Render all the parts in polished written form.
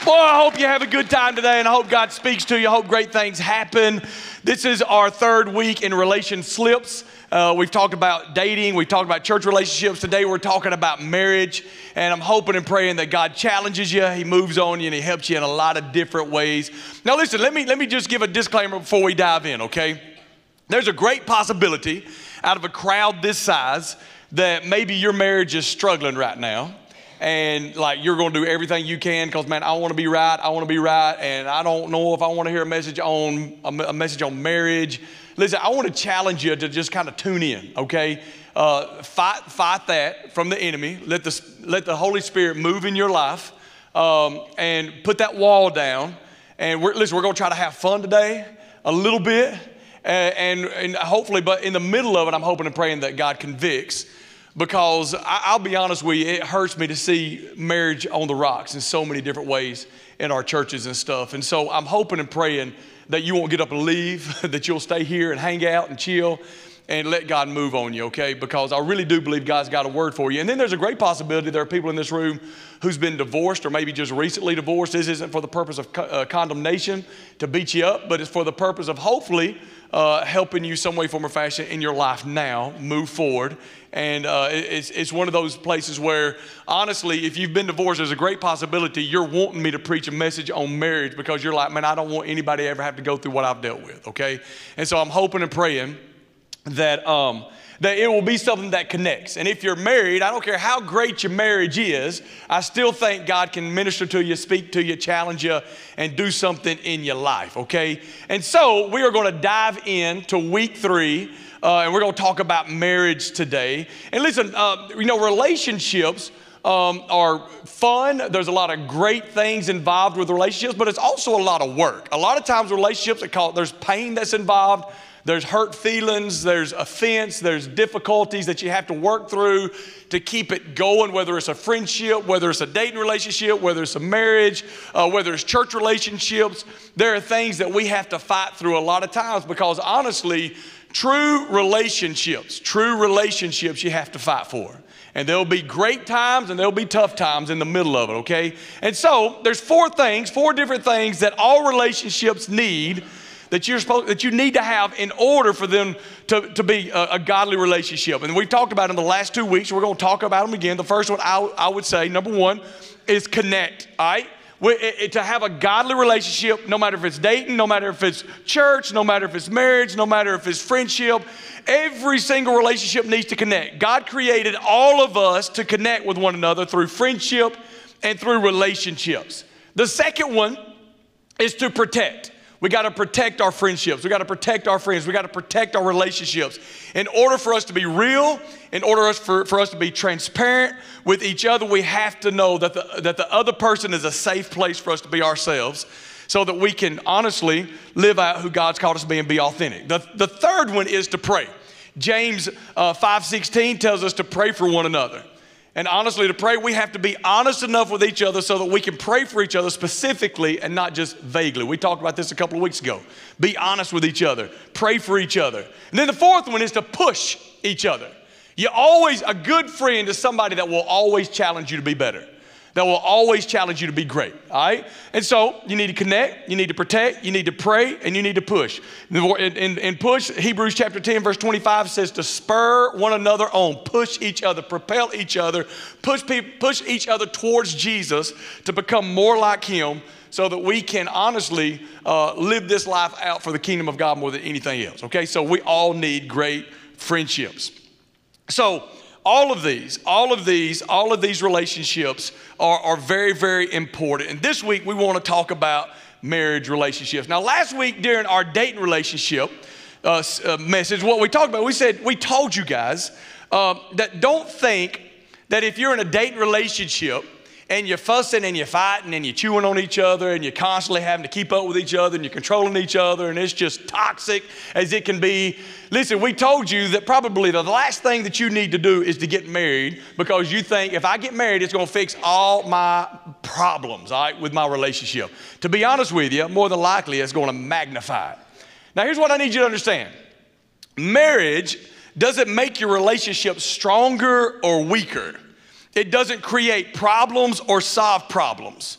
Well, I hope you have a good time today, and I hope God speaks to you. I hope great things happen. This is our third week in Relation Slips. We've talked about dating. We've talked about church relationships. Today we're talking about marriage, and I'm hoping and praying that God challenges you. He moves on you, and He helps you in a lot of different ways. Now listen, let me just give a disclaimer before we dive in, okay? There's a great possibility out of a crowd this size that maybe your marriage is struggling right now. And like you're going to do everything you can because, man, I want to be right. And I don't know if I want to hear a message on marriage. Listen, I want to challenge you to just kind of tune in, okay? Fight that from the enemy. Let the Holy Spirit move in your life and put that wall down. And we're going to try to have fun today a little bit. And hopefully, but in the middle of it, I'm hoping and praying that God convicts. Because I'll be honest with you, it hurts me to see marriage on the rocks in so many different ways in our churches and stuff. And so I'm hoping and praying that you won't get up and leave, that you'll stay here and hang out and chill and let God move on you, okay? Because I really do believe God's got a word for you. And then there's a great possibility there are people in this room who's been divorced or maybe just recently divorced. This isn't for the purpose of condemnation to beat you up, but it's for the purpose of hopefully helping you some way, form, or fashion in your life now, move forward. And it's one of those places where, honestly, if you've been divorced, there's a great possibility you're wanting me to preach a message on marriage because you're like, man, I don't want anybody to ever have to go through what I've dealt with, okay? And so I'm hoping and praying that it will be something that connects. And if you're married, I don't care how great your marriage is, I still think God can minister to you, speak to you, challenge you, and do something in your life, okay? And so we are going to dive into week 3, and we're going to talk about marriage today. And listen, relationships are fun. There's a lot of great things involved with relationships, but it's also a lot of work. A lot of times relationships, there's pain that's involved. There's hurt feelings, there's offense, there's difficulties that you have to work through to keep it going, whether it's a friendship, whether it's a dating relationship, whether it's a marriage, whether it's church relationships. There are things that we have to fight through a lot of times because honestly, true relationships you have to fight for. And there'll be great times and there'll be tough times in the middle of it, okay? And so there's 4 different things that all relationships need that you need to have in order for them to be a godly relationship. And we've talked about in the last 2 weeks. We're going to talk about them again. The first one I would say, number 1, is connect, all right? To have a godly relationship, no matter if it's dating, no matter if it's church, no matter if it's marriage, no matter if it's friendship, every single relationship needs to connect. God created all of us to connect with one another through friendship and through relationships. The second one is to protect. We got to protect our friendships. We got to protect our friends. We got to protect our relationships. In order for us to be real, in order for us to be transparent with each other, we have to know that the other person is a safe place for us to be ourselves so that we can honestly live out who God's called us to be and be authentic. The third one is to pray. James 5:16 tells us to pray for one another. And honestly, to pray, we have to be honest enough with each other so that we can pray for each other specifically and not just vaguely. We talked about this a couple of weeks ago. Be honest with each other. Pray for each other. And then the fourth one is to push each other. A good friend is somebody that will always challenge you to be better. That will always challenge you to be great, all right? And so you need to connect, you need to protect, you need to pray, and you need to push. In push, Hebrews chapter 10, verse 25 says to spur one another on, push each other, propel each other, push each other towards Jesus to become more like Him so that we can honestly live this life out for the kingdom of God more than anything else, okay? So we all need great friendships. So all of these relationships are very, very important. And this week we want to talk about marriage relationships. Now, last week during our dating relationship message, what we talked about, we told you guys that don't think that if you're in a dating relationship and you're fussing and you're fighting and you're chewing on each other and you're constantly having to keep up with each other and you're controlling each other and it's just toxic as it can be. Listen, we told you that probably the last thing that you need to do is to get married because you think if I get married, it's going to fix all my problems, all right, with my relationship. To be honest with you, more than likely it's going to magnify it. Now, here's what I need you to understand. Marriage doesn't make your relationship stronger or weaker. It doesn't create problems or solve problems.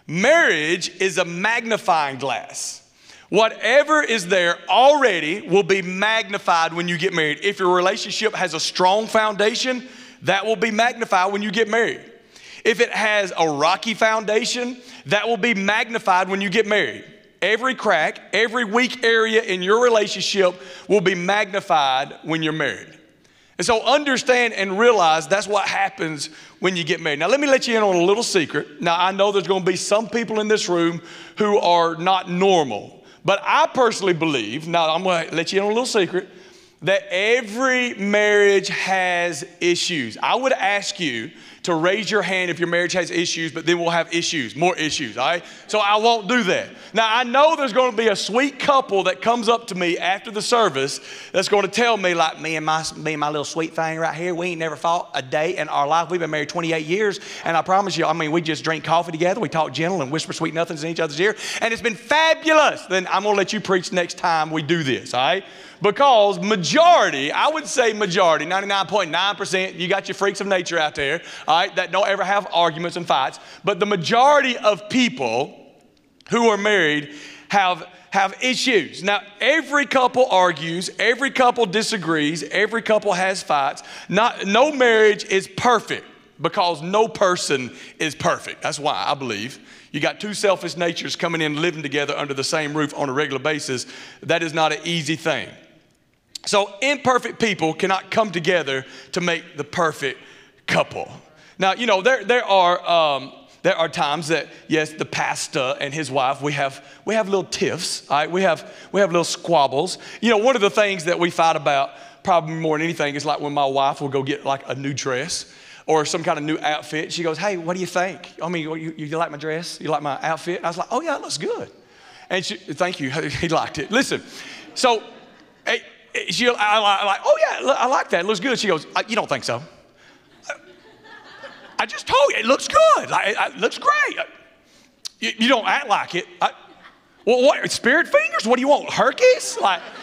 Marriage is a magnifying glass. Whatever is there already will be magnified when you get married. If your relationship has a strong foundation, that will be magnified when you get married. If it has a rocky foundation, that will be magnified when you get married. Every crack, every weak area in your relationship will be magnified when you're married. And so understand and realize that's what happens when you get married. Now, let me let you in on a little secret. Now, I know there's going to be some people in this room who are not normal. But I personally believe, now I'm going to let you in on a little secret, that every marriage has issues. I would ask you to raise your hand if your marriage has issues, but then we'll have issues, more issues, all right? So I won't do that. Now, I know there's going to be a sweet couple that comes up to me after the service that's going to tell me, like, me and my little sweet thing right here, we ain't never fought a day in our life. We've been married 28 years, and I promise you, we just drink coffee together, we talk gentle and whisper sweet nothings in each other's ear, and it's been fabulous. Then I'm going to let you preach next time we do this, all right? Because majority, I would say majority, 99.9%, you got your freaks of nature out there, all right, that don't ever have arguments and fights. But the majority of people who are married have issues. Now, every couple argues, every couple disagrees, every couple has fights. No marriage is perfect because no person is perfect. That's why I believe you got two selfish natures coming in, living together under the same roof on a regular basis. That is not an easy thing. So imperfect people cannot come together to make the perfect couple. Now, there are times that, yes, the pastor and his wife, we have little tiffs, all right? We have little squabbles. One of the things that we fight about probably more than anything is like when my wife will go get like a new dress or some kind of new outfit. She goes, hey, what do you think? You like my dress? You like my outfit? I was like, oh yeah, it looks good. And thank you, he liked it. Listen, so I like, oh yeah, I like that, it looks good. She goes, you don't think so? I just told you, it looks good. It looks great. You don't act like it. Well, what, spirit fingers? What do you want, Herkies?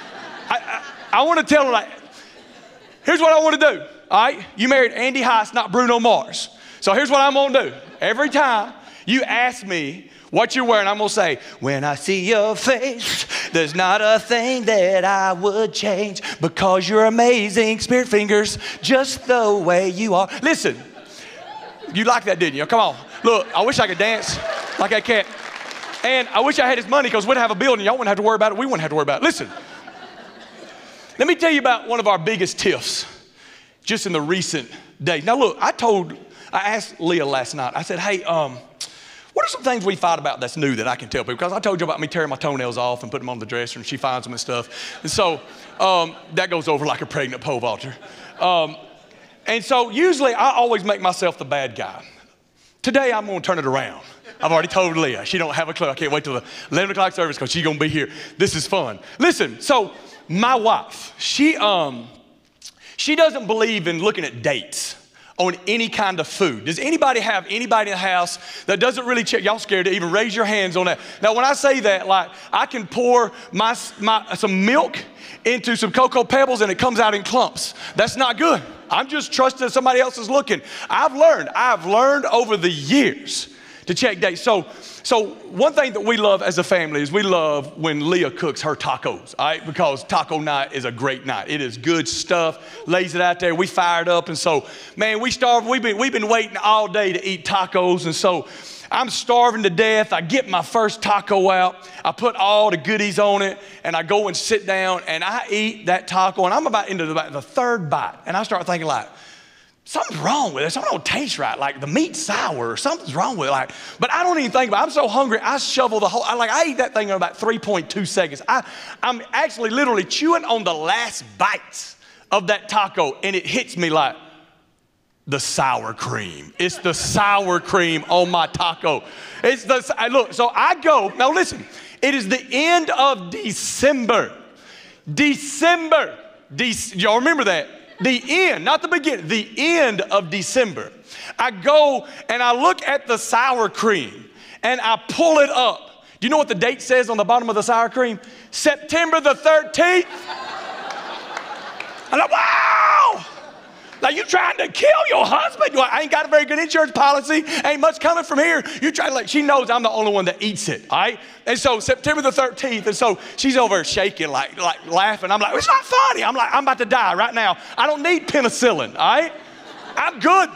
I want to tell her, here's what I want to do, all right? You married Andy Heiss, not Bruno Mars. So here's what I'm going to do. Every time you ask me what you're wearing, I'm going to say, when I see your face, there's not a thing that I would change because you're amazing, spirit fingers, just the way you are. Listen, you like that, didn't you? Come on. Look, I wish I could dance like that cat. And I wish I had his money because we'd have a building. Y'all wouldn't have to worry about it. We wouldn't have to worry about it. Listen, let me tell you about one of our biggest tiffs just in the recent days. Now, look, I asked Leah last night. I said, hey, what are some things we fight about that's new that I can tell people? Because I told you about me tearing my toenails off and putting them on the dresser, and she finds them and stuff. And so that goes over like a pregnant pole vaulter. And so usually I always make myself the bad guy. Today I'm going to turn it around. I've already told Leah. She don't have a clue. I can't wait till the 11 o'clock service because she's going to be here. This is fun. Listen, so my wife, she doesn't believe in looking at dates on any kind of food. Does anybody have anybody in the house that doesn't really check? Y'all scared to even raise your hands on that. Now, when I say that, like, I can pour some milk into some Cocoa Pebbles and it comes out in clumps. That's not good. I'm just trusting somebody else is looking. I've learned over the years to check dates. So one thing that we love as a family is we love when Leah cooks her tacos, all right? Because taco night is a great night. It is good stuff, lays it out there. We fired up, and so, man, we starved. We've been waiting all day to eat tacos, and so I'm starving to death. I get my first taco out. I put all the goodies on it, and I go and sit down, and I eat that taco, and I'm about into the third bite, and I start thinking, like, something's wrong with it. Something don't taste right. Like the meat's sour or something's wrong with it. But I don't even think about it. I'm so hungry, I shovel the whole, I eat that thing in about 3.2 seconds. I'm actually literally chewing on the last bites of that taco, and it hits me like the sour cream. It's the sour cream on my taco. Look, so I go, now listen, it is the end of December. Y'all remember that? The end, not the beginning, the end of December. I go and I look at the sour cream and I pull it up. Do you know what the date says on the bottom of the sour cream? September the 13th. I'm like, wow! Like, you trying to kill your husband? Well, I ain't got a very good insurance policy. Ain't much coming from here. You trying to, like, she knows I'm the only one that eats it, all right? And so September the 13th, and so she's over there shaking, like laughing. I'm like, it's not funny. I'm like, I'm about to die right now. I don't need penicillin, all right? I'm good.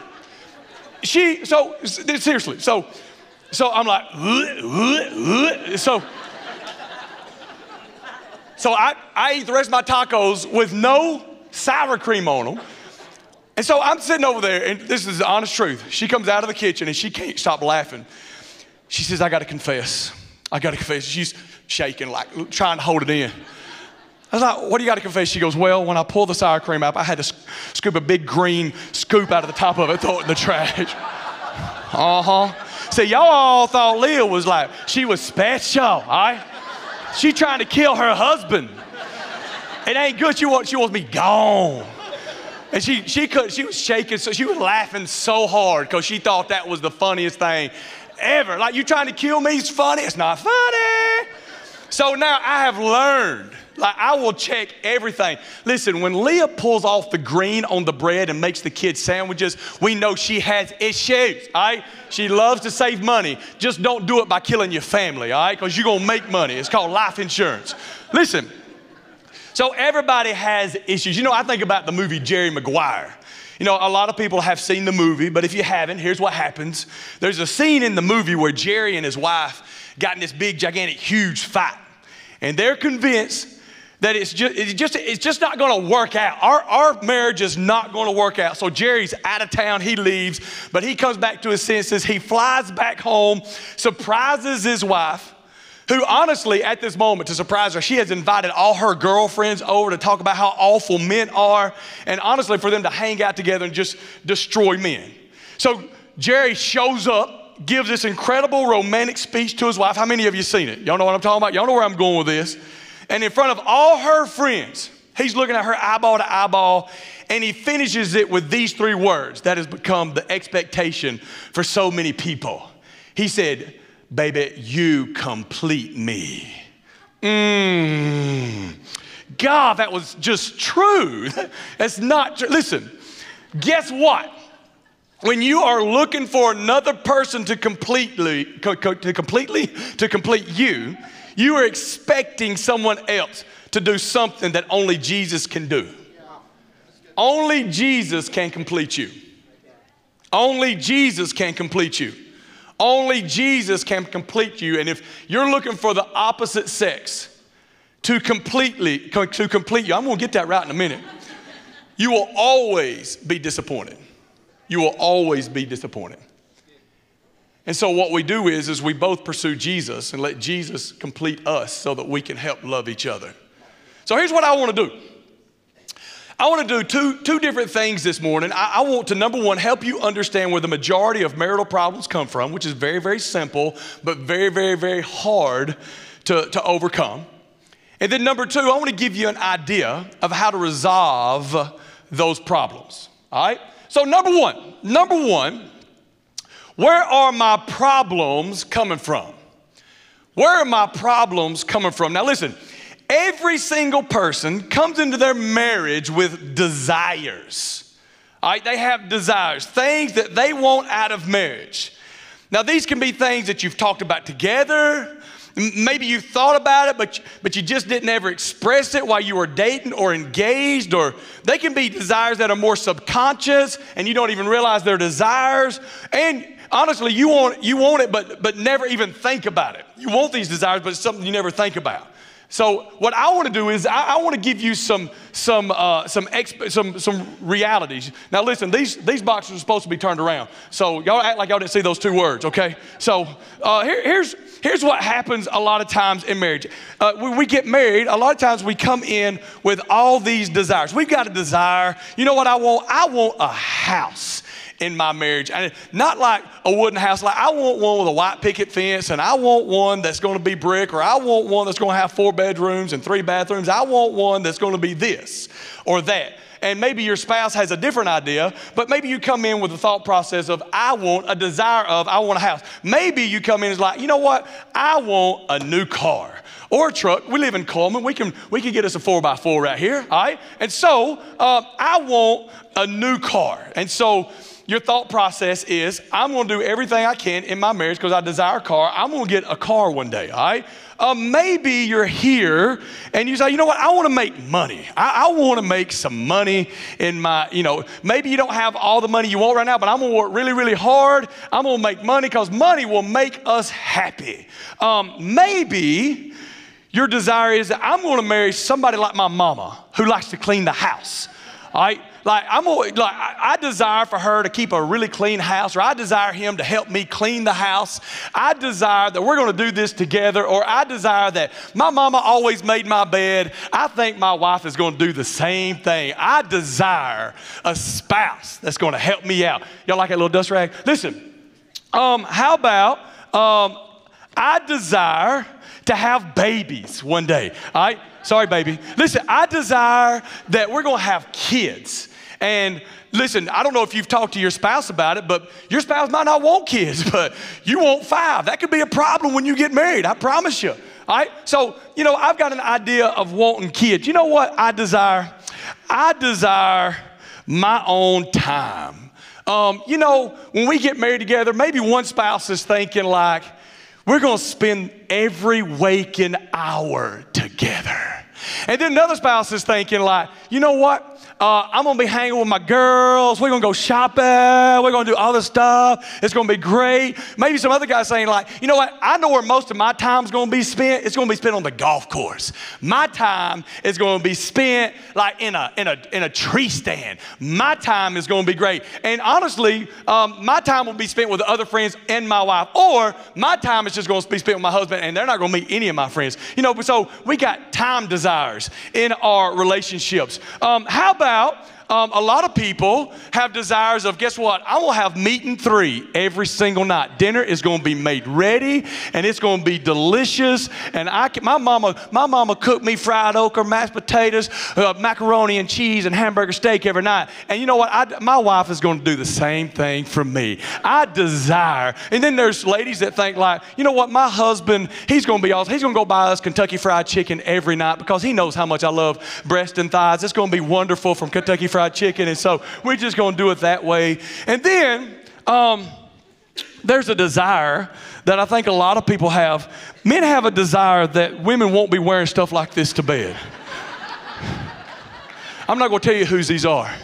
Seriously, so I'm like, so I eat the rest of my tacos with no sour cream on them. And so I'm sitting over there, and this is the honest truth. She comes out of the kitchen, and she can't stop laughing. She says, I got to confess. She's shaking, like trying to hold it in. I was like, what do you got to confess? She goes, well, when I pulled the sour cream out, I had to scoop a big green scoop out of the top of it, throw it in the trash. See, y'all all thought Leah was like, she was special, all right? She trying to kill her husband. It ain't good. She wants me gone. And she was shaking, so she was laughing so hard because she thought that was the funniest thing ever. Like, you trying to kill me is funny? It's not funny. So now I have learned, like, I will check everything. Listen, when Leah pulls off the green on the bread and makes the kids sandwiches, we know she has issues, all right? She loves to save money. Just don't do it by killing your family, all right? Because you're going to make money. It's called life insurance. Listen. So everybody has issues. You know, I think about the movie Jerry Maguire. You know, a lot of people have seen the movie, but if you haven't, here's what happens. There's a scene in the movie where Jerry and his wife got in this big, gigantic, huge fight. And they're convinced that it's just not going to work out. Our marriage is not going to work out. So Jerry's out of town. He leaves, but he comes back to his senses. He flies back home, surprises his wife, who honestly, at this moment, to surprise her, she has invited all her girlfriends over to talk about how awful men are, and honestly, for them to hang out together and just destroy men. So Jerry shows up, gives this incredible romantic speech to his wife. How many of you seen it? Y'all know what I'm talking about? Y'all know where I'm going with this. And in front of all her friends, he's looking at her eyeball to eyeball, and he finishes it with these three words that has become the expectation for so many people. He said, baby, you complete me. God, that was just true. That's not true. Listen, guess what? When you are looking for another person to complete you, you are expecting someone else to do something that only Jesus can do. Only Jesus can complete you. Only Jesus can complete you. Only Jesus can complete you. And if you're looking for the opposite sex to complete you, I'm going to get that right in a minute. You will always be disappointed. You will always be disappointed. And so what we do is we both pursue Jesus and let Jesus complete us so that we can help love each other. So here's what I want to do. I want to do two different things this morning. I want to, number one, help you understand where the majority of marital problems come from, which is very, very simple, but very, very, very hard to overcome. And then number two, I want to give you an idea of how to resolve those problems. All right? So number one, where are my problems coming from? Where are my problems coming from? Now listen. Every single person comes into their marriage with desires. All right, they have desires, things that they want out of marriage. Now, these can be things that you've talked about together. Maybe you thought about it, but you just didn't ever express it while you were dating or engaged. Or they can be desires that are more subconscious, and you don't even realize they're desires. And honestly, you want it, but never even think about it. You want these desires, but it's something you never think about. So what I want to do is I want to give you some realities. Now listen, these boxes are supposed to be turned around. So y'all act like y'all didn't see those two words, okay? So here's what happens a lot of times in marriage. When we get married, a lot of times we come in with all these desires. We've got a desire. You know what I want? I want a house in my marriage. And not like a wooden house. Like I want one with a white picket fence, and I want one that's going to be brick, or I want one that's going to have 4 bedrooms and 3 bathrooms. I want one that's going to be this or that. And maybe your spouse has a different idea, but maybe you come in with the thought process of I want a house. Maybe you come in as like, you know what? I want a new car. or a truck. We live in Coleman. We can get us a 4x4 right here, all right? And so I want a new car. And so your thought process is, I'm going to do everything I can in my marriage because I desire a car. I'm going to get a car one day, all right? Maybe you're here and you say, you know what, I want to make money. I want to make some money in my, maybe you don't have all the money you want right now, but I'm going to work really, really hard. I'm going to make money because money will make us happy. Maybe your desire is that I'm going to marry somebody like my mama who likes to clean the house, all right? I desire for her to keep a really clean house, or I desire him to help me clean the house. I desire that we're going to do this together, or I desire that my mama always made my bed. I think my wife is going to do the same thing. I desire a spouse that's going to help me out. Y'all like that little dust rag? Listen, how about I desire to have babies one day, all right? Sorry, baby. Listen, I desire that we're going to have kids. And listen, I don't know if you've talked to your spouse about it, but your spouse might not want kids, but you want 5. That could be a problem when you get married, I promise you. All right? So, I've got an idea of wanting kids. You know what I desire? I desire my own time. When we get married together, maybe one spouse is thinking like, we're going to spend every waking hour together. And then another spouse is thinking like, you know what? I'm going to be hanging with my girls. We're going to go shopping. We're going to do all this stuff. It's going to be great. Maybe some other guy saying like, you know what? I know where most of my time is going to be spent. It's going to be spent on the golf course. My time is going to be spent like in a tree stand. My time is going to be great. And honestly, my time will be spent with other friends and my wife. Or my time is just going to be spent with my husband, and they're not going to meet any of my friends. So we got time desires in our relationships. How about a lot of people have desires of, guess what? I will have meat and 3 every single night. Dinner is going to be made ready, and it's going to be delicious. And my mama cooked me fried okra, mashed potatoes, macaroni and cheese, and hamburger steak every night. And you know what? My wife is going to do the same thing for me. I desire. And then there's ladies that think like, you know what? My husband, he's going to be awesome. He's going to go buy us Kentucky Fried Chicken every night because he knows how much I love breast and thighs. It's going to be wonderful from Kentucky Fried Chicken, and so we're just going to do it that way. And then there's a desire that I think a lot of people have. Men have a desire that women won't be wearing stuff like this to bed. I'm not going to tell you whose these are.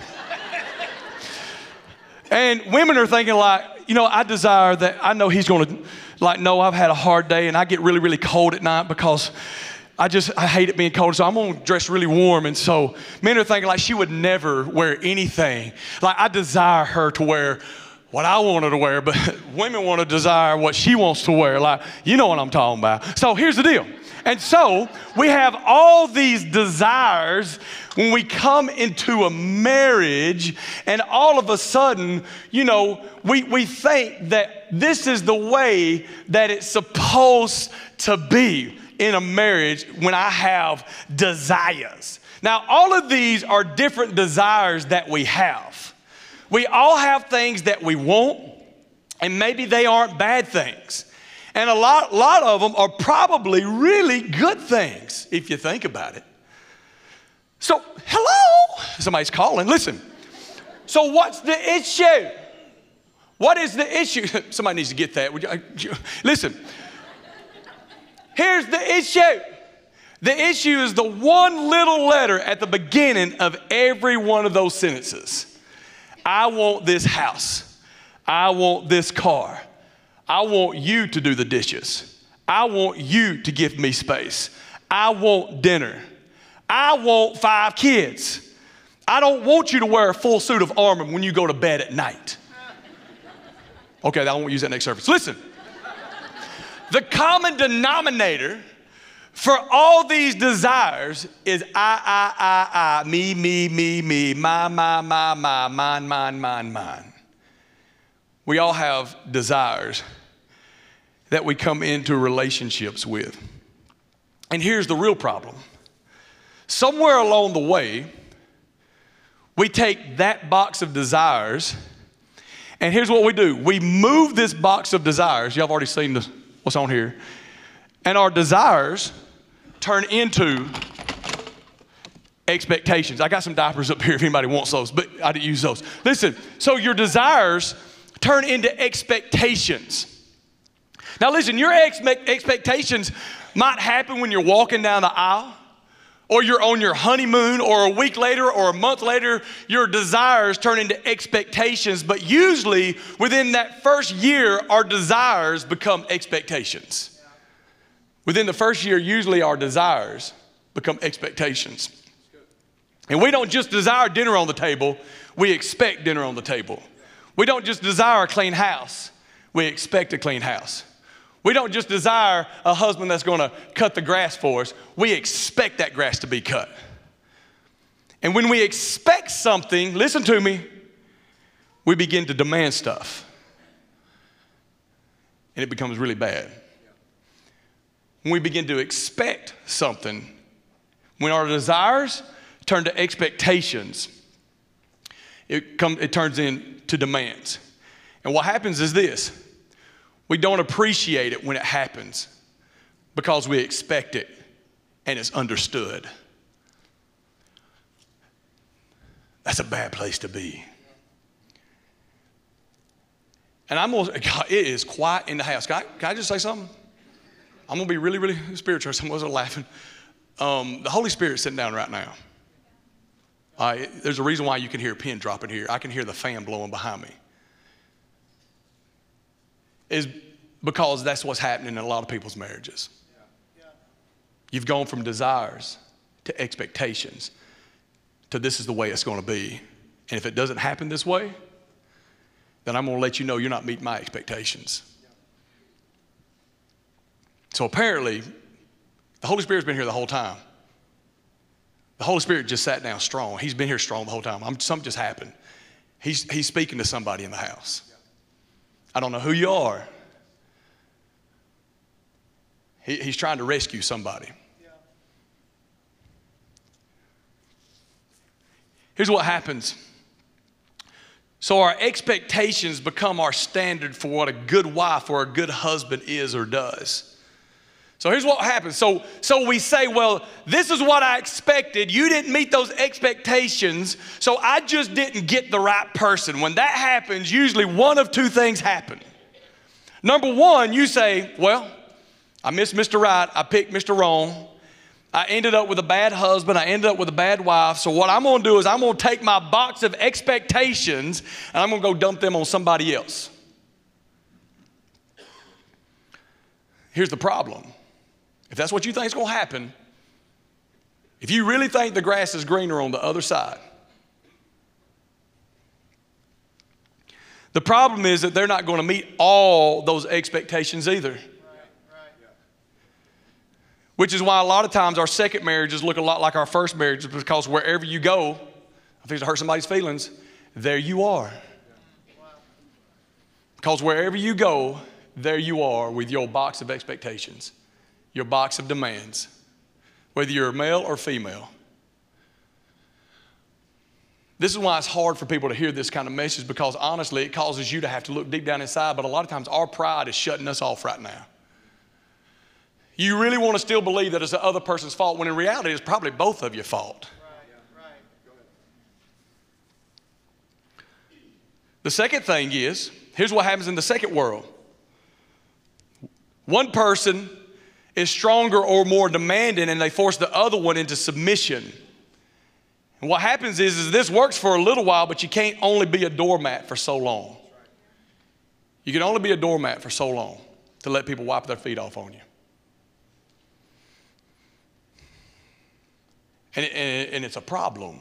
And women are thinking like, I desire that, I know he's going to, like, no, I've had a hard day and I get really, really cold at night because I hate it being cold, so I'm going to dress really warm. And so men are thinking like she would never wear anything. Like, I desire her to wear what I want her to wear, but women want to desire what she wants to wear. Like, you know what I'm talking about. So here's the deal. And so we have all these desires when we come into a marriage, and all of a sudden, we think that this is the way that it's supposed to be in a marriage when I have desires. Now, all of these are different desires that we have. We all have things that we want, and maybe they aren't bad things. And a lot of them are probably really good things, if you think about it. So, hello? Somebody's calling. Listen. So what's the issue? What is the issue? Somebody needs to get that. Listen. Here's the issue. The issue is the one little letter at the beginning of every one of those sentences. I want this house. I want this car. I want you to do the dishes. I want you to give me space. I want dinner. I want 5 kids. I don't want you to wear a full suit of armor when you go to bed at night. Okay, I won't use that next service. Listen. The common denominator for all these desires is I, me, my, mine. We all have desires that we come into relationships with. And here's the real problem. Somewhere along the way, we take that box of desires, and here's what we do. We move this box of desires. Y'all have already seen what's on here. And our desires turn into expectations. I got some diapers up here if anybody wants those, but I didn't use those. Listen, so your desires turn into expectations. Now listen, your expectations might happen when you're walking down the aisle, or you're on your honeymoon, or a week later or a month later, your desires turn into expectations. But usually within that first year, our desires become expectations. Within the first year, usually our desires become expectations. And we don't just desire dinner on the table, we expect dinner on the table. We don't just desire a clean house, we expect a clean house. We don't just desire a husband that's going to cut the grass for us, we expect that grass to be cut. And when we expect something, listen to me, we begin to demand stuff. And it becomes really bad. When we begin to expect something, when our desires turn to expectations, it turns into demands. And what happens is this: we don't appreciate it when it happens because we expect it and it's understood. That's a bad place to be. And it is quiet in the house. Can I just say something? I'm going to be really, really spiritual. Someone wasn't laughing. The Holy Spirit's sitting down right now. There's a reason why you can hear a pin dropping here. I can hear the fan blowing behind me. Is because that's what's happening in a lot of people's marriages. You've gone from desires to expectations to this is the way it's going to be. And if it doesn't happen this way, then I'm going to let you know you're not meeting my expectations. So apparently, the Holy Spirit's been here the whole time. The Holy Spirit just sat down strong. He's been here strong the whole time. Something just happened. He's speaking to somebody in the house. I don't know who you are. He's trying to rescue somebody. Here's what happens. So our expectations become our standard for what a good wife or a good husband is or does. So here's what happens. So we say, well, this is what I expected. You didn't meet those expectations, so I just didn't get the right person. When that happens, usually one of two things happen. Number one, you say, well, I missed Mr. Right. I picked Mr. Wrong. I ended up with a bad husband. I ended up with a bad wife. So what I'm going to do is I'm going to take my box of expectations and I'm going to go dump them on somebody else. Here's the problem. If that's what you think is going to happen, if you really think the grass is greener on the other side, the problem is that they're not going to meet all those expectations either. Which is why a lot of times our second marriages look a lot like our first marriages, because wherever you go, I think to hurt somebody's feelings, there you are. Because wherever you go, there you are with your box of expectations, your box of demands, whether you're male or female. This is why it's hard for people to hear this kind of message, because honestly, it causes you to have to look deep down inside, but a lot of times our pride is shutting us off right now. You really want to still believe that it's the other person's fault, when in reality it's probably both of your fault. Right. Go ahead. The second thing is, here's what happens in the second world. One person is stronger or more demanding, and they force the other one into submission. And what happens is this works for a little while, but you can't only be a doormat for so long. You can only be a doormat for so long to let people wipe their feet off on you. And it's a problem.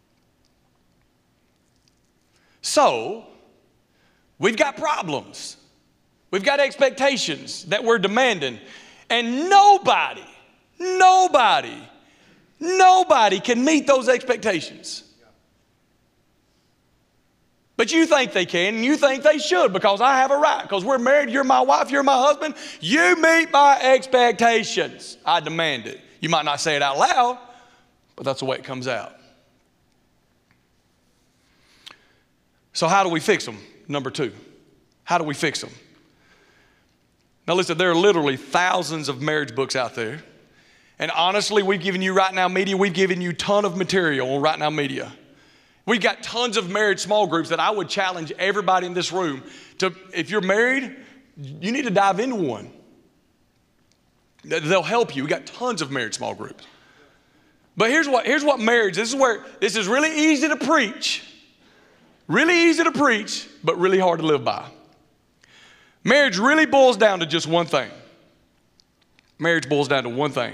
So, we've got problems. We've got expectations that we're demanding. And nobody can meet those expectations. But you think they can, and you think they should, because I have a right, because we're married, you're my wife, you're my husband. You meet my expectations. I demand it. You might not say it out loud, but that's the way it comes out. So how do we fix them? Number two, how do we fix them? Now listen, there are literally thousands of marriage books out there, And honestly, we've given you Right Now Media, we've given you a ton of material on Right Now Media. We've got tons of marriage small groups that I would challenge everybody in this room to, if you're married, you need to dive into one. They'll help you. We've got tons of marriage small groups. But here's what marriage, this is really easy to preach. Really easy to preach, but really hard to live by. Marriage really boils down to just one thing. Marriage boils down to one thing,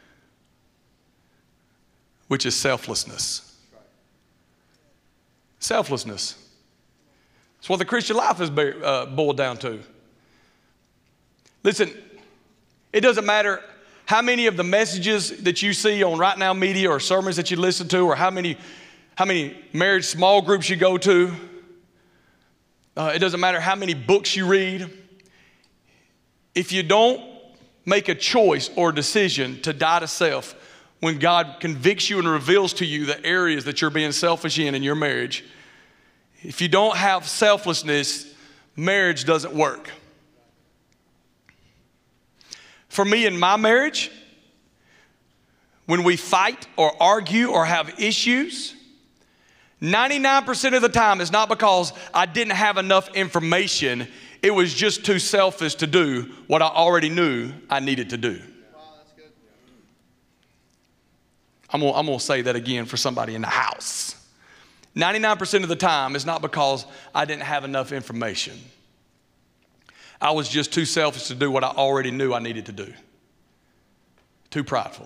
which is selflessness. Selflessness. That's what the Christian life is boiled down to. Listen, it doesn't matter how many of the messages that you see on Right Now Media or sermons that you listen to, or how many marriage small groups you go to. It doesn't matter how many books you read. If you don't make a choice or decision to die to self when God convicts you and reveals to you the areas that you're being selfish in your marriage, if you don't have selflessness, marriage doesn't work. For me in my marriage, when we fight or argue or have issues, 99% of the time it's not because I didn't have enough information. It was just too selfish to do what I already knew I needed to do. Wow, that's good. I'm gonna say that again for somebody in the house. 99% of the time it's not because I didn't have enough information. I was just too selfish to do what I already knew I needed to do. Too prideful.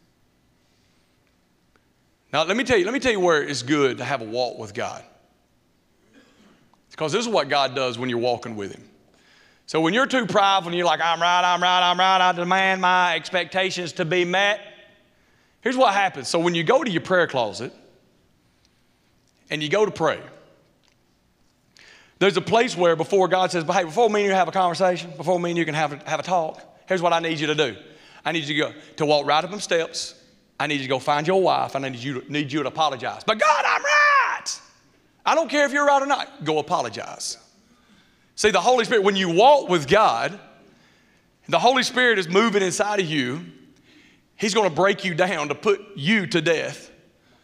Now, let me tell you where it's good to have a walk with God. Because this is what God does when you're walking with Him. So when you're too prideful and you're like, I'm right, I demand my expectations to be met. Here's what happens. So when you go to your prayer closet and you go to pray, there's a place where before God says, hey, before me and you have a conversation, before me and you can have a talk, here's what I need you to do. I need you to walk right up them steps. I need you to go find your wife, and I need you to apologize. But God, I'm right. I don't care if you're right or not. Go apologize. See, the Holy Spirit, when you walk with God, the Holy Spirit is moving inside of you. He's going to break you down to put you to death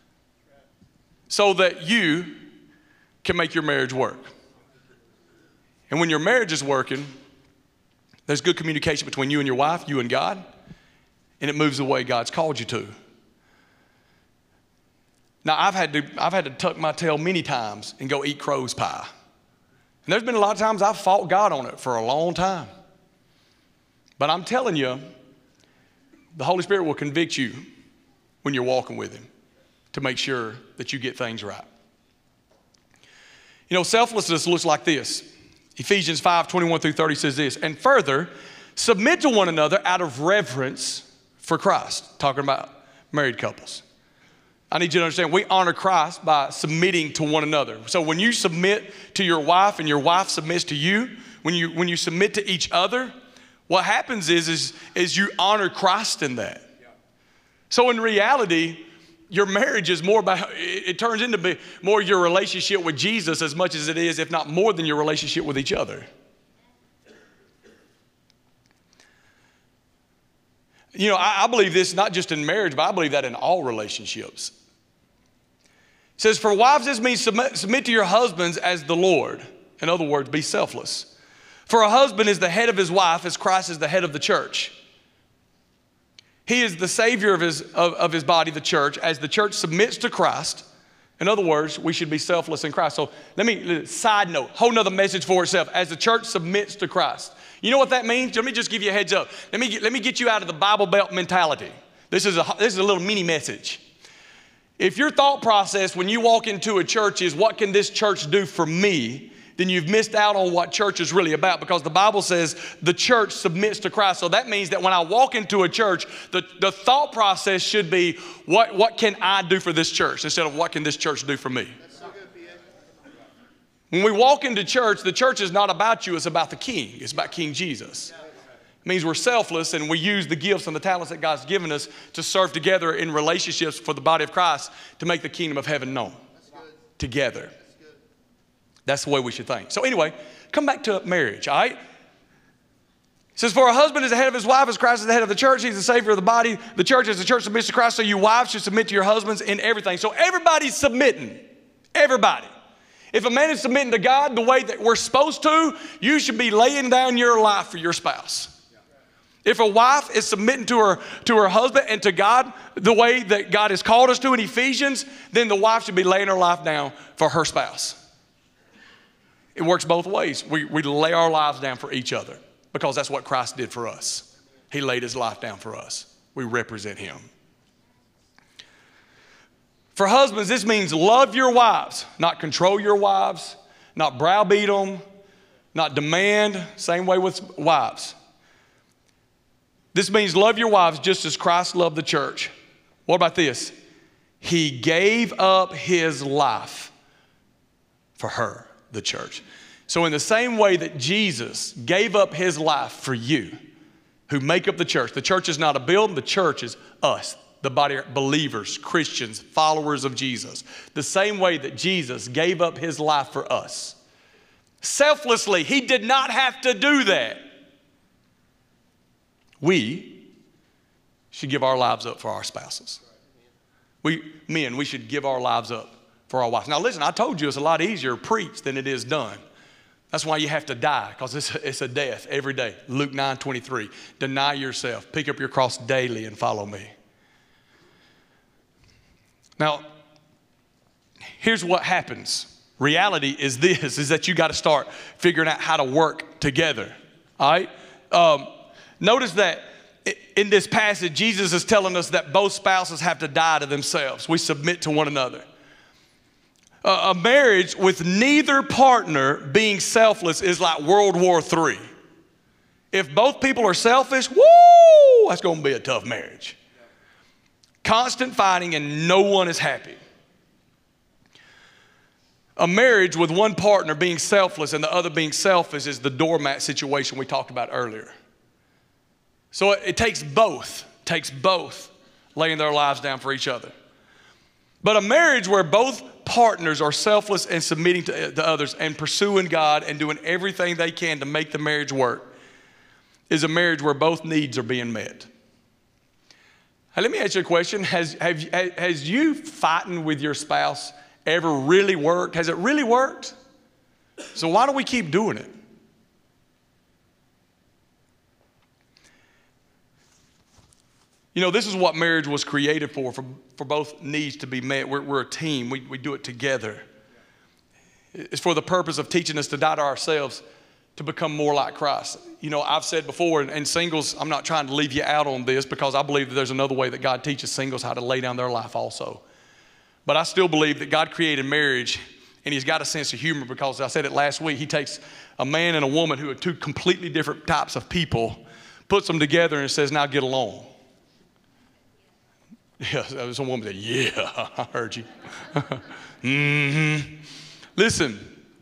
so that you can make your marriage work. And when your marriage is working, there's good communication between you and your wife, you and God, and it moves the way God's called you to. Now, I've had to tuck my tail many times and go eat crow's pie. And there's been a lot of times I've fought God on it for a long time. But I'm telling you, the Holy Spirit will convict you when you're walking with Him to make sure that you get things right. You know, selflessness looks like this. Ephesians 5:21-30 says this, and further, submit to one another out of reverence for Christ. Talking about married couples. I need you to understand, we honor Christ by submitting to one another. So when you submit to your wife and your wife submits to you, when you submit to each other, what happens is you honor Christ in that. So in reality, your marriage is more about, it turns into be more your relationship with Jesus as much as it is, if not more than your relationship with each other. You know, I believe this not just in marriage, but I believe that in all relationships. It says, for wives, this means submit to your husbands as the Lord. In other words, be selfless. For a husband is the head of his wife as Christ is the head of the church. He is the Savior of his body, the church, as the church submits to Christ. In other words, we should be selfless in Christ. So side note, whole nother message for itself, as the church submits to Christ. You know what that means? Let me just give you a heads up. Let me get you out of the Bible Belt mentality. This is a little mini message. If your thought process when you walk into a church is, what can this church do for me? Then you've missed out on what church is really about, because the Bible says the church submits to Christ. So that means that when I walk into a church, the thought process should be, what can I do for this church, instead of what can this church do for me? That's so good, P.A. When we walk into church, the church is not about you, it's about the King. It's about King Jesus. It means we're selfless and we use the gifts and the talents that God's given us to serve together in relationships for the body of Christ to make the kingdom of heaven known. That's good. Together. That's good. That's the way we should think. So anyway, come back to marriage, all right? says, for a husband is the head of his wife, as Christ is the head of the church. He's the Savior of the body. The church is the church submits to Christ, so you wives should submit to your husbands in everything. So everybody's submitting. Everybody. If a man is submitting to God the way that we're supposed to, you should be laying down your life for your spouse. If a wife is submitting to her husband and to God the way that God has called us to in Ephesians, then the wife should be laying her life down for her spouse. It works both ways. We lay our lives down for each other because that's what Christ did for us. He laid his life down for us. We represent him. For husbands, this means love your wives, not control your wives, not browbeat them, not demand. Same way with wives. This means love your wives just as Christ loved the church. What about this? He gave up his life for her, the church. So in the same way that Jesus gave up his life for you, who make up the church is not a building, the church is us, the body of believers, Christians, followers of Jesus. The same way that Jesus gave up his life for us. Selflessly, he did not have to do that. We should give our lives up for our spouses. Men, we should give our lives up for our wives. Now listen, I told you it's a lot easier to preach than it is done. That's why you have to die, because it's a death every day. Luke 9:23, deny yourself, pick up your cross daily and follow me. Now, here's what happens. Reality is this, is that you got to start figuring out how to work together, all right? Notice that in this passage, Jesus is telling us that both spouses have to die to themselves. We submit to one another. A marriage with neither partner being selfless is like World War III. If both people are selfish, woo, that's going to be a tough marriage. Constant fighting and no one is happy. A marriage with one partner being selfless and the other being selfish is the doormat situation we talked about earlier. So it takes both laying their lives down for each other. But a marriage where both partners are selfless and submitting to others and pursuing God and doing everything they can to make the marriage work is a marriage where both needs are being met. Hey, let me ask you a question. Has you fighting with your spouse ever really worked? Has it really worked? So why do we keep doing it? You know, this is what marriage was created for both needs to be met. We're a team. We do it together. It's for the purpose of teaching us to die to ourselves to become more like Christ. You know, I've said before, and singles, I'm not trying to leave you out on this because I believe that there's another way that God teaches singles how to lay down their life also. But I still believe that God created marriage, and he's got a sense of humor because I said it last week. He takes a man and a woman who are two completely different types of people, puts them together and says, now get along. Yeah, some woman said, yeah, I heard you. Listen,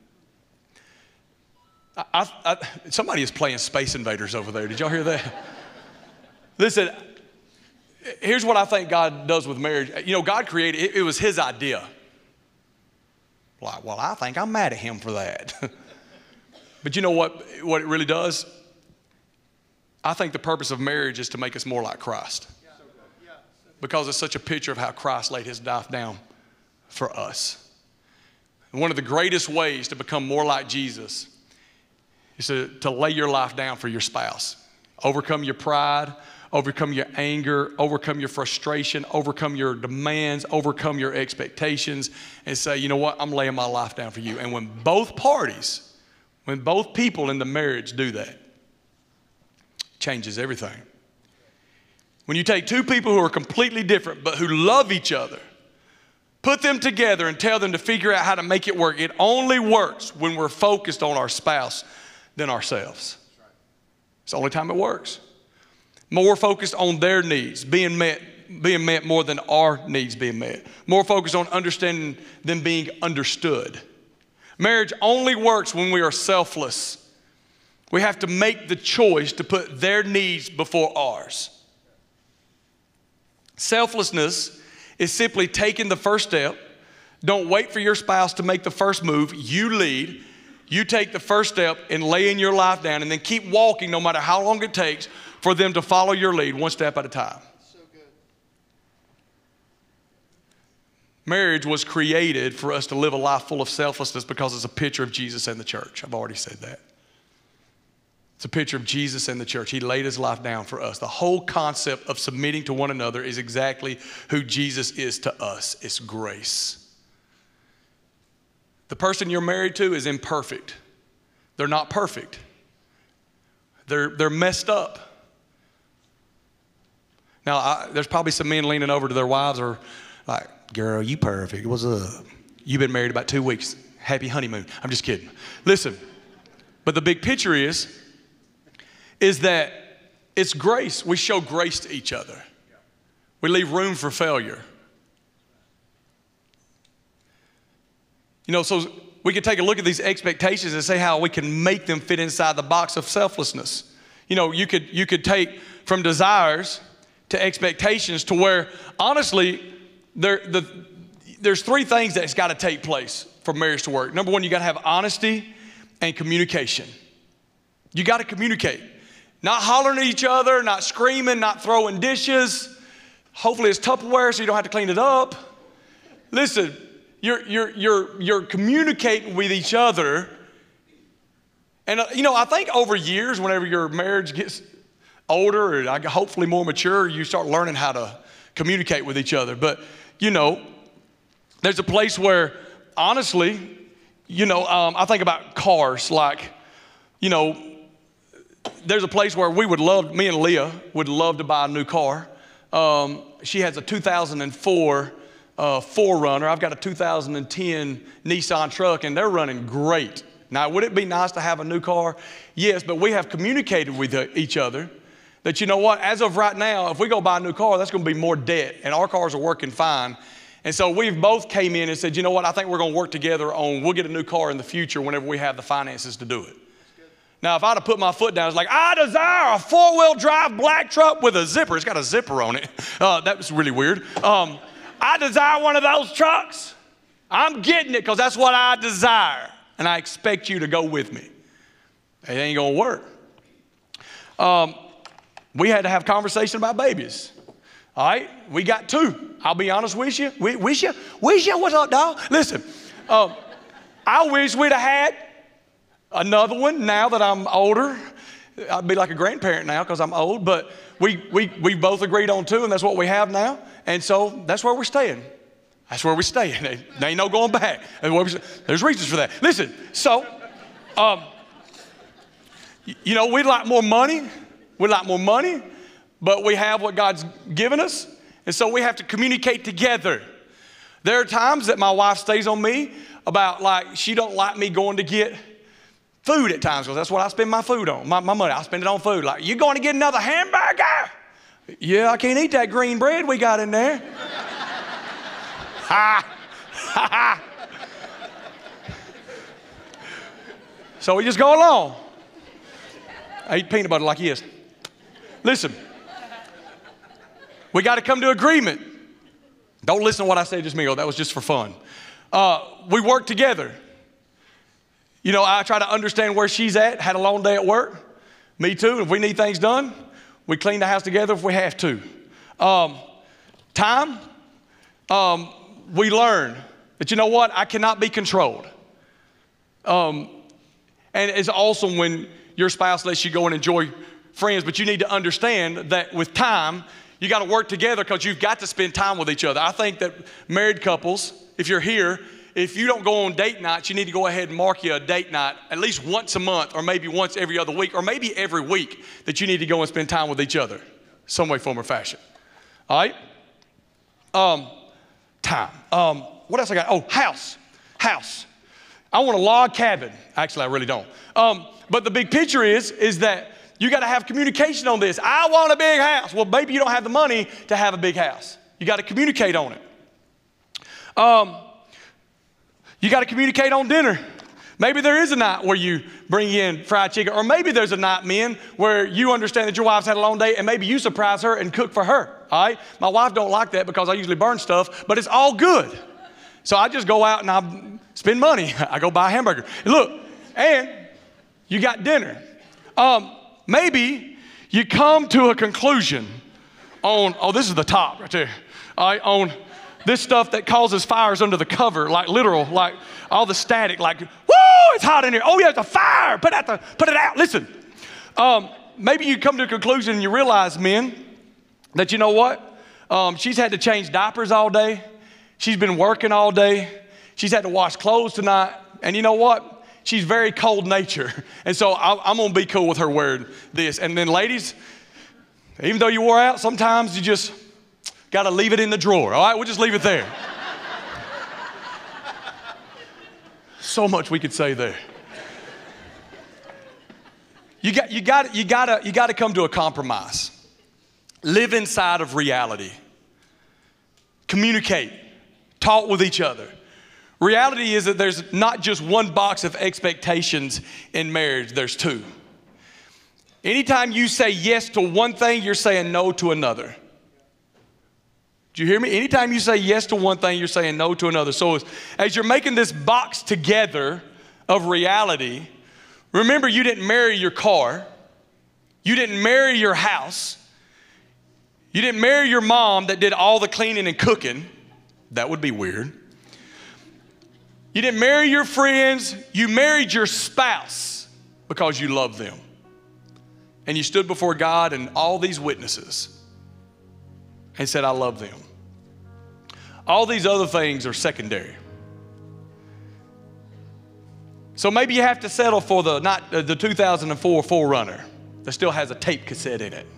somebody is playing Space Invaders over there. Did y'all hear that? Listen, here's what I think God does with marriage. You know, God created, it was his idea. Like, well, I think I'm mad at him for that. But you know what it really does? I think the purpose of marriage is to make us more like Christ. Because it's such a picture of how Christ laid his life down for us. And one of the greatest ways to become more like Jesus is to lay your life down for your spouse. Overcome your pride, overcome your anger, overcome your frustration, overcome your demands, overcome your expectations, and say, you know what, I'm laying my life down for you. And when both people in the marriage do that, it changes everything. When you take two people who are completely different but who love each other, put them together and tell them to figure out how to make it work, it only works when we're focused on our spouse than ourselves. It's the only time it works. More focused on their needs being met more than our needs being met. More focused on understanding them being understood. Marriage only works when we are selfless. We have to make the choice to put their needs before ours. Selflessness is simply taking the first step. Don't wait for your spouse to make the first move. You lead You take the first step in laying your life down and then keep walking no matter how long it takes for them to follow your lead one step at a time. So good. Marriage was created for us to live a life full of selflessness because it's a picture of Jesus and the church. I've already said that. It's a picture of Jesus and the church. He laid his life down for us. The whole concept of submitting to one another is exactly who Jesus is to us. It's grace. The person you're married to is imperfect. They're not perfect. They're messed up. Now, there's probably some men leaning over to their wives or like, girl, you perfect. What's up? You've been married about 2 weeks. Happy honeymoon. I'm just kidding. Listen, but the big picture is that it's grace. We show grace to each other. We leave room for failure. You know, so we can take a look at these expectations and say how we can make them fit inside the box of selflessness. You know, you could take from desires to expectations to where, honestly, there's three things that's got to take place for marriage to work. Number one, you got to have honesty and communication. You got to communicate. Not hollering at each other, not screaming, not throwing dishes. Hopefully it's Tupperware so you don't have to clean it up. Listen. You're communicating with each other. And, you know, I think over years, whenever your marriage gets older and hopefully more mature, you start learning how to communicate with each other. But, you know, there's a place where, honestly, you know, I think about cars. Like, you know, there's a place where me and Leah would love to buy a new car. She has a 2004 4Runner. I've got a 2010 Nissan truck, and they're running great. Now, would it be nice to have a new car? Yes, but we have communicated with each other that, you know what, as of right now, if we go buy a new car, that's going to be more debt, and our cars are working fine. And so we've both came in and said, you know what, I think we're going to work together we'll get a new car in the future whenever we have the finances to do it. Now, if I'd have put my foot down, it's like, I desire a 4-wheel drive black truck with a zipper. It's got a zipper on it. That was really weird. I desire one of those trucks. I'm getting it because that's what I desire. And I expect you to go with me. It ain't going to work. We had to have conversation about babies. All right? We got 2. I'll be honest with you. Wish you? What's up, dog? Listen, I wish we'd have had another one now that I'm older. I'd be like a grandparent now because I'm old, but we both agreed on 2, and that's what we have now. And so that's where we're staying. That's where we're staying. There ain't no going back. There's reasons for that. Listen, so, you know, we'd like more money. We'd like more money, but we have what God's given us, and so we have to communicate together. There are times that my wife stays on me about, like, she don't like me going to get food at times because that's what I spend my food on, my money. I spend it on food. Like, you going to get another hamburger? Yeah, I can't eat that green bread we got in there. Ha! Ha ha! So we just go along. I eat peanut butter like he is. Listen, we got to come to agreement. Don't listen to what I say just a minute ago. That was just for fun. We work together. You know, I try to understand where she's at. Had a long day at work. Me too. If we need things done, we clean the house together if we have to. Time, we learn that, you know what, I cannot be controlled. And it's awesome when your spouse lets you go and enjoy friends, but you need to understand that with time, you got to work together because you've got to spend time with each other. I think that married couples, if you're here, if you don't go on date nights, you need to go ahead and mark you a date night at least once a month or maybe once every other week or maybe every week that you need to go and spend time with each other, some way, form, or fashion. All right? Time. What else I got? Oh, house. I want a log cabin. Actually, I really don't. But the big picture is that you got to have communication on this. I want a big house. Well, maybe you don't have the money to have a big house. You got to communicate on it. You got to communicate on dinner. Maybe there is a night where you bring in fried chicken, or maybe there's a night, men, where you understand that your wife's had a long day and maybe you surprise her and cook for her, all right? My wife don't like that because I usually burn stuff, but it's all good. So I just go out and I spend money. I go buy a hamburger. And look, and you got dinner. Maybe you come to a conclusion on, oh, this is the top right there, all right, on this stuff that causes fires under the cover, like literal, like all the static, like, woo, it's hot in here. Oh yeah, it's a fire, put it out. Listen, maybe you come to a conclusion and you realize, men, that you know what? She's had to change diapers all day. She's been working all day. She's had to wash clothes tonight. And you know what? She's very cold nature. And so I'm going to be cool with her wearing this. And then ladies, even though you wore out, sometimes you just got to leave it in the drawer. All right, we'll just leave it there. So much we could say there. You got to come to a compromise. Live inside of reality. Communicate. Talk with each other. Reality is that there's not just one box of expectations in marriage, there's two. Anytime you say yes to one thing, you're saying no to another. Do you hear me? Anytime you say yes to one thing, you're saying no to another. So as you're making this box together of reality, remember you didn't marry your car. You didn't marry your house. You didn't marry your mom that did all the cleaning and cooking. That would be weird. You didn't marry your friends. You married your spouse because you love them. And you stood before God and all these witnesses and said, I love them. All these other things are secondary. So maybe you have to settle for the 2004 4Runner that still has a tape cassette in it.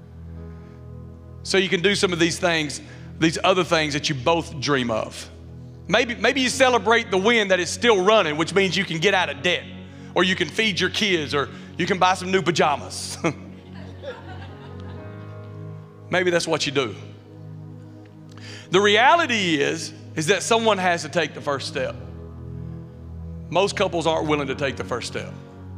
So you can do some of these things, these other things that you both dream of. Maybe you celebrate the win that it's still running, which means you can get out of debt, or you can feed your kids, or you can buy some new pajamas. Maybe that's what you do. The reality is that someone has to take the first step. Most couples aren't willing to take the first step.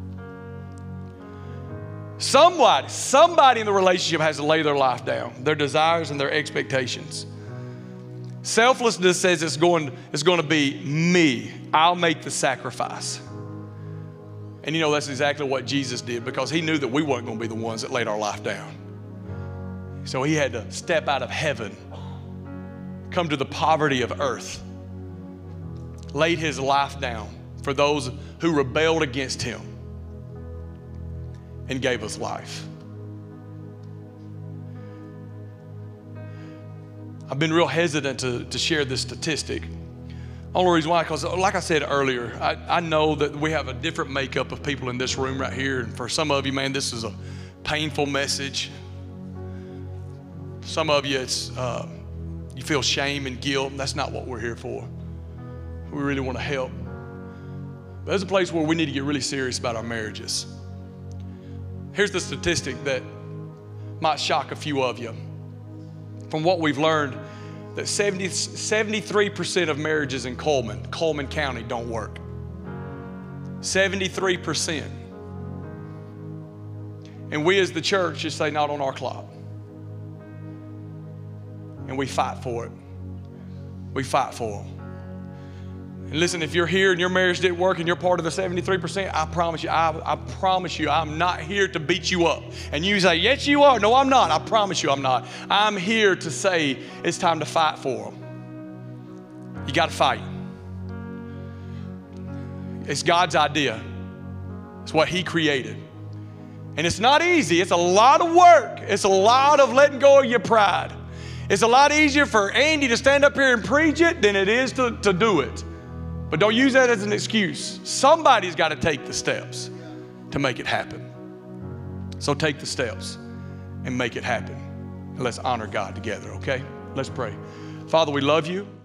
Somebody in the relationship has to lay their life down, their desires and their expectations. Selflessness says it's going to be me. I'll make the sacrifice. And you know that's exactly what Jesus did, because he knew that we weren't going to be the ones that laid our life down. So he had to step out of heaven, come to the poverty of earth, laid his life down for those who rebelled against him, and gave us life. I've been real hesitant to share this statistic. Only reason why, because like I said earlier, I know that we have a different makeup of people in this room right here. And for some of you, man, this is a painful message. Some of you, it's you feel shame and guilt. That's not what we're here for. We really want to help. But there's a place where we need to get really serious about our marriages. Here's the statistic that might shock a few of you. From what we've learned, that 73% of marriages in Coleman County don't work. 73%. And we as the church just say, not on our clock. And we fight for it. We fight for them. And listen, if you're here and your marriage didn't work and you're part of the 73%, I promise you, I'm not here to beat you up. And you say, yes, you are. No, I'm not. I promise you I'm not. I'm here to say it's time to fight for them. You got to fight. It's God's idea. It's what he created. And it's not easy. It's a lot of work. It's a lot of letting go of your pride. It's a lot easier for Andy to stand up here and preach it than it is to do it. But don't use that as an excuse. Somebody's got to take the steps to make it happen. So take the steps and make it happen. And let's honor God together, okay? Let's pray. Father, we love you.